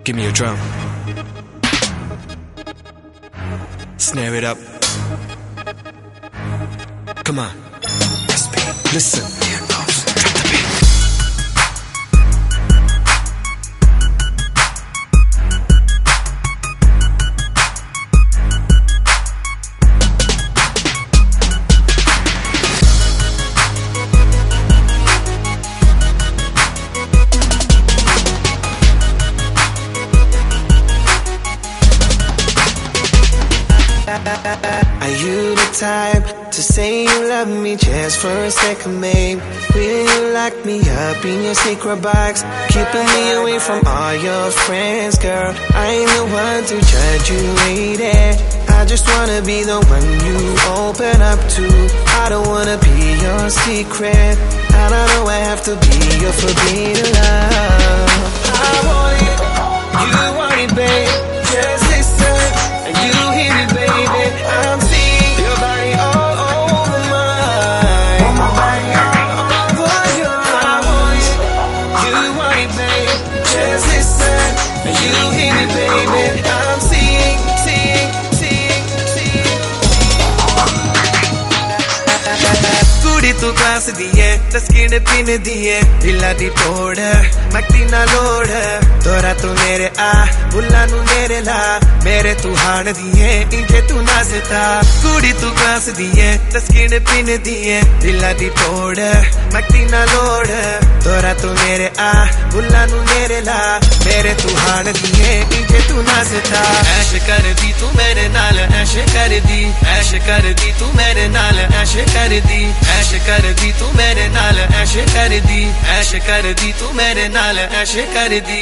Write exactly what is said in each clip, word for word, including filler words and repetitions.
Give me a drum. Snare it up. Come on. Listen. Drop the beat. Are you the type to say you love me just for a second, babe? Will you lock me up in your secret box, keeping me away from all your friends, girl? I ain't the one to judge you, lady. I just wanna be the one you open up to. I don't wanna be your secret, and I know I have to be your forbidden love. I want it, you want it, babe. Just listen, and you hear me, baby. I'm seeing your body all over mine. My body all over yours. I want it, you want it, babe. Just listen, and you hear me, baby. I'm seeing, seeing, seeing, seeing. Kudi tu class diye, taskin pin diye, dilla di tod, makti na load. Tora tu mere a, bulla nu mere la, mere tu haan diye, inje tu nazita. Kudi tu class diye, taskin pin diye, dilla di tod, makti na load. Tora tu mere a, bulla nu mere la, mere tu haan diye, inje tu nazita. Ash kar di tu mere naal, ash kar di, ash kar di tu mere naal, ash kar di, ash kar di tu mere naal, ash kar di, ash kar di tu mere naal, ash kar di.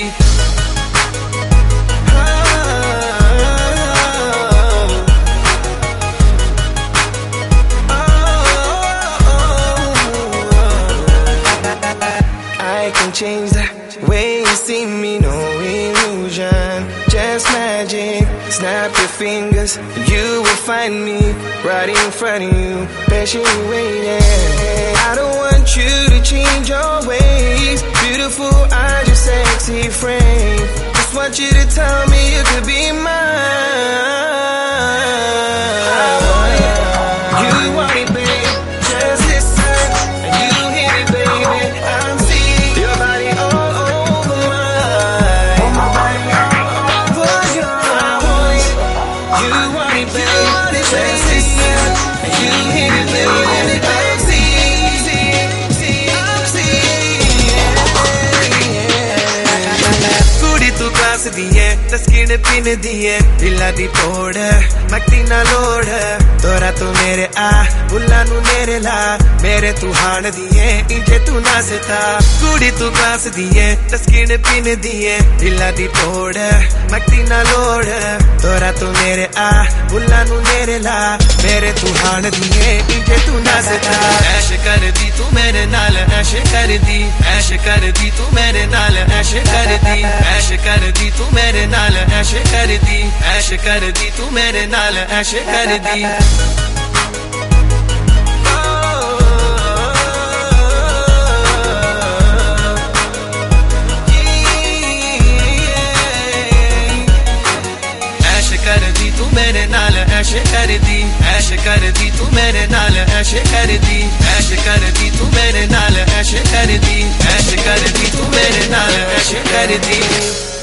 I can change the way you see me, no illusion, just magic. Snap your fingers, you will find me right in front of you, patiently waiting. I don't want you to change your ways, beautiful, I'm your sexy frame. Just want you to tell me you could be mine. I want it, you want it, babe. Just listen, and you hear me, baby. I'm seeing your body all over mine. My body all over yours. I want it, you want it, babe. Just listen, and you hear me, baby. I'm seeing, seeing, seeing, I'm seeing. Kudi tu class diye, taskin pin diye, dilla di tod, makti na load. Tora tu mere a, bulla nu mere la, mere tu haan diye, inje tu nazita. Kudi tu class diye, taskin pin diye, dilla di tod, makti na load. Tora tu mere a, bulla nu mere la, mere tu haan diye, inje tu nazita. Ash kar di tu mere naal, ash kar di, ash kar di tu mere naal, ash kar di, ash kar di tu mere naal, ash kar di, ash kar di tu mere naal, ash kar di. Mere naal ash kar di, ash kar di tu mere naal, ash kar di, ash kar di tu mere naal, ash kar di, ash kar di tu mere naal, ash kar di.